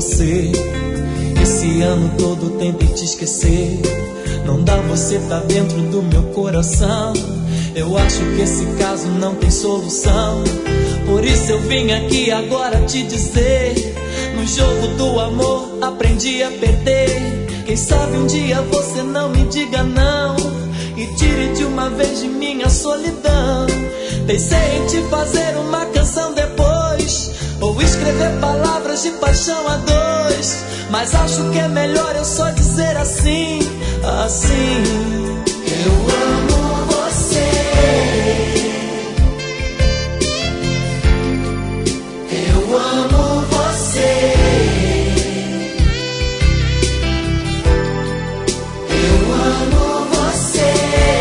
você. Esse ano todo tentei te esquecer. Não dá, você tá dentro do meu coração. Eu acho que esse caso não tem solução. Por isso eu vim aqui agora te dizer: no jogo do amor aprendi a perder. Quem sabe um dia você não me diga não e tire de uma vez de minha solidão. Pensei em te fazer uma canção depois, ou escrever palavras de paixão a dois, mas acho que é melhor eu só dizer assim, assim: eu amo você. Eu amo você. Eu amo você.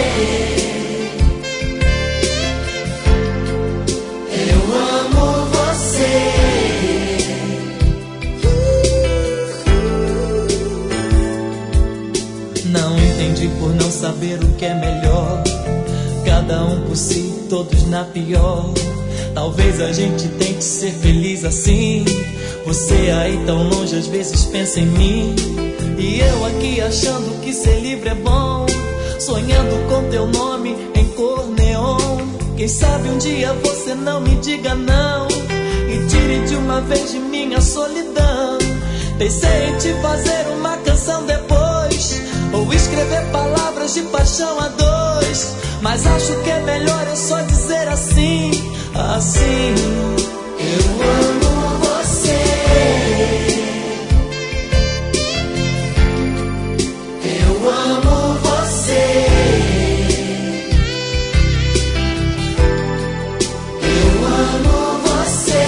Eu amo você. Não entendi por não saber o que é melhor. Cada um por si, todos na pior. Talvez a gente tente ser feliz assim. Você aí tão longe às vezes pensa em mim, e eu aqui achando que ser livre é bom, sonhando com teu nome em cor neon. Quem sabe um dia você não me diga não e tire de uma vez de minha solidão. Pensei em te fazer uma canção depois, ou escrever palavras de paixão a dois, mas acho que é melhor eu só dizer assim, assim: eu amo você. Eu amo você. Eu amo você.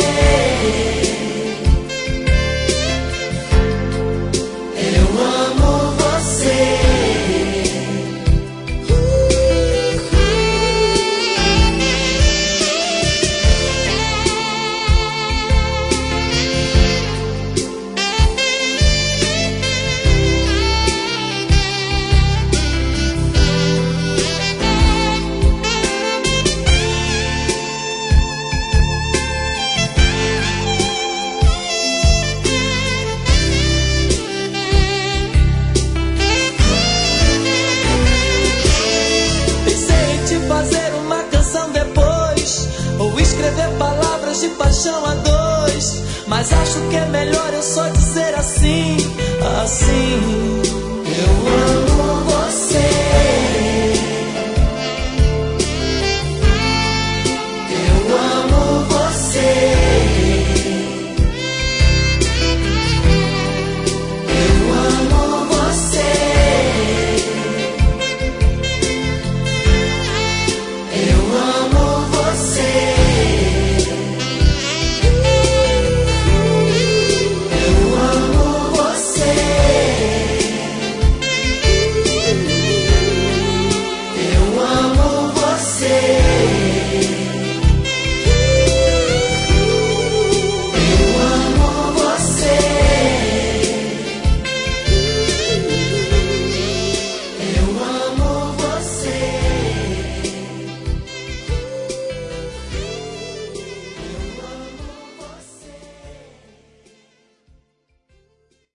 Eu amo você. De paixão a dois, mas acho que é melhor eu só dizer assim, assim: